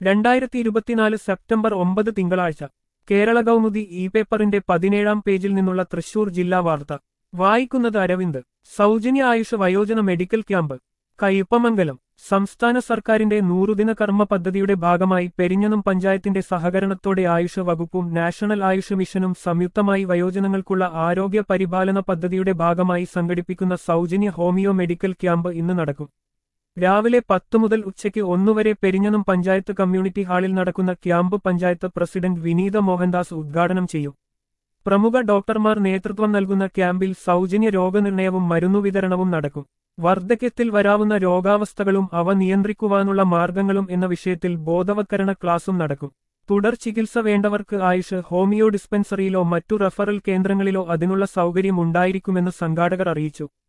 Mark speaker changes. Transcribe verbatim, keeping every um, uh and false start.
Speaker 1: രണ്ടായിരത്തി ഇരുപത്തിനാല് സെപ്റ്റംബർ ഒമ്പത് തിങ്കളാഴ്ച കേരള കൗമുദി ഇ പേപ്പറിന്റെ പതിനേഴാം പേജിൽ നിന്നുള്ള തൃശൂർ ജില്ലാ വാർത്ത വായിക്കുന്നത് അരവിന്ദ്. സൗജന്യ ആയുഷ് വയോജന മെഡിക്കൽ ക്യാമ്പ് കയ്പമംഗലം. സംസ്ഥാന സർക്കാരിന്റെ നൂറുദിന കർമ്മ പദ്ധതിയുടെ ഭാഗമായി പെരിഞ്ഞനം പഞ്ചായത്തിന്റെ സഹകരണത്തോടെ ആയുഷ് വകുപ്പും നാഷണൽ ആയുഷ് മിഷനും സംയുക്തമായി വയോജനങ്ങൾക്കുള്ള ആരോഗ്യ പരിപാലന പദ്ധതിയുടെ ഭാഗമായി സംഘടിപ്പിക്കുന്ന സൗജന്യ ഹോമിയോ മെഡിക്കൽ ക്യാമ്പ് ഇന്ന് നടക്കും. രാവിലെ പത്ത് മുതൽ ഉച്ചയ്ക്ക് ഒന്നുവരെ പെരിഞ്ഞനം പഞ്ചായത്ത് കമ്മ്യൂണിറ്റി ഹാളിൽ നടക്കുന്ന ക്യാമ്പ് പഞ്ചായത്ത് പ്രസിഡന്റ് വിനീത മോഹൻദാസ് ഉദ്ഘാടനം ചെയ്യും. പ്രമുഖ ഡോക്ടർമാർ നേതൃത്വം നൽകുന്ന ക്യാമ്പിൽ സൗജന്യ രോഗനിർണയവും മരുന്നുവിതരണവും നടക്കും. വാർദ്ധക്യത്തിൽ വരാവുന്ന രോഗാവസ്ഥകളും അവ നിയന്ത്രിക്കുവാനുള്ള മാർഗങ്ങളും എന്ന വിഷയത്തിൽ ബോധവത്കരണ ക്ലാസും നടക്കും. തുടർ ചികിത്സ വേണ്ടവർക്ക് ആയുഷ് ഹോമിയോ ഡിസ്പെൻസറിയിലോ മറ്റു റഫറൽ കേന്ദ്രങ്ങളിലോ അതിനുള്ള സൗകര്യം ഉണ്ടായിരിക്കുമെന്ന് സംഘാടകർ അറിയിച്ചു.